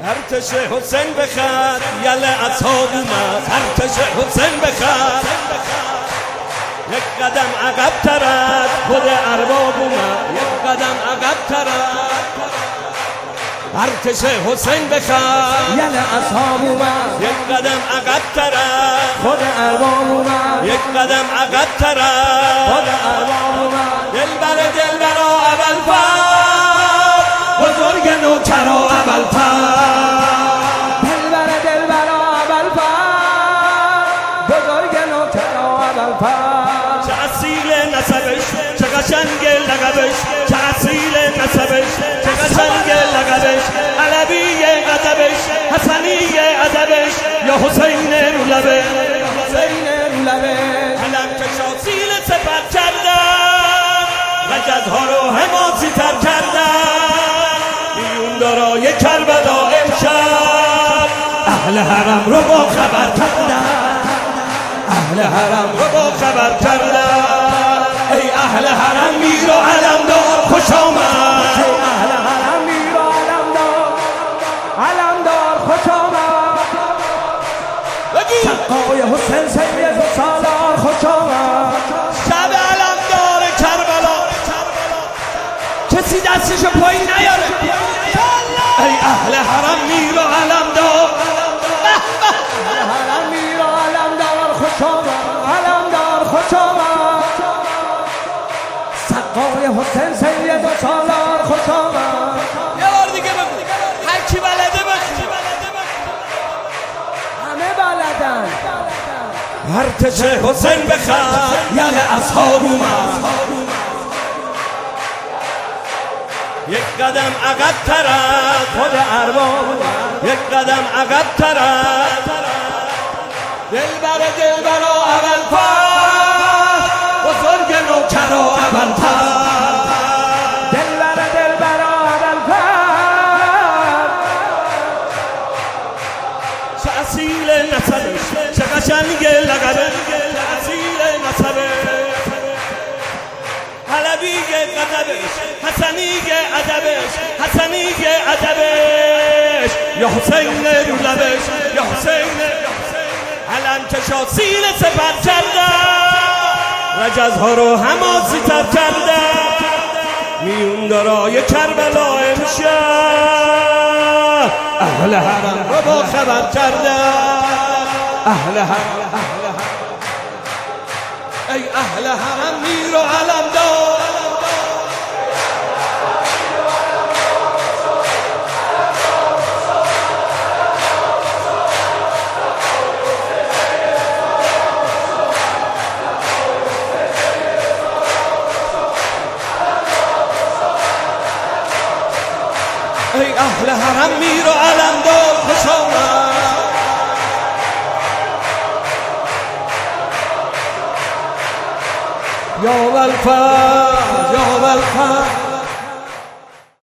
ارتش حسین بخر یل اصحاب اومد، ارتش حسین بخر یک قدم عقب ترد خود ارباب اومد، یک قدم عقب ترد ارتش حسین بخر یل اصحاب اومد، یک قدم عقب ترد خود ارباب اومد، یک قدم عقب ترد خود ارباب اومد. دلبر اول فر بزرگ نوکر و اول فر، دلبر اول فر بزرگ نوکر و اول فر. چه اصیل نسبش چه قشنگ لقبش، چه اصیل نسبش چه قشنگ لقبش، علوی ادبش حسنی ادبش، یا حسین رو لبش، حسین رو لبش. علم کش اصیل سپر کردن، رجزها رو حماسی تر کردن، میون دارای کربلا امشب اهل حرم رو با خبر کردن، اهل حرم رو با خبر کردن. ای اهل حرم میر و علمدار خوش آمد، ای اهل حرم میر و علمدار خوش آمد. سقای حسین سید و سالار خوش آمد. شب علمدار کربلا کسی دستشو پایین نیاره. ای اهل حرم میر و علمدار، اهل حرم میر و علمدار خوش آمد، علمدار خوش آمد. سقای حسین سید و سالار خوش آمد. یه بار دیگه بگو، هر کی بلده بگو، همه بلدن. ارتش حسین بخر یل اصحاب اومد، یک قدم عقب ترد خود ارباب اومد، یک قدم عقب ترد دلبر و اول فر بزرگ نوکر و اول فر، دلبر اول فر. چه اصیل نسبش چه قشنگ لقبش، چه اصیل نسبش علوی ادبش حسنی ادبش، حسنی ادبش، یا حسین رو لبش، یا حسین علم کش اصیل سپر کردن، رجزها رو حماسی تر کردن، میون دارای کربلا امشب اهل حرم رو با خبر کردن، اهل حرم. ای اهل حرم میر و علمدار، ای اهل حرم میر و علمدار خوش آمد. یا والفر یا والفر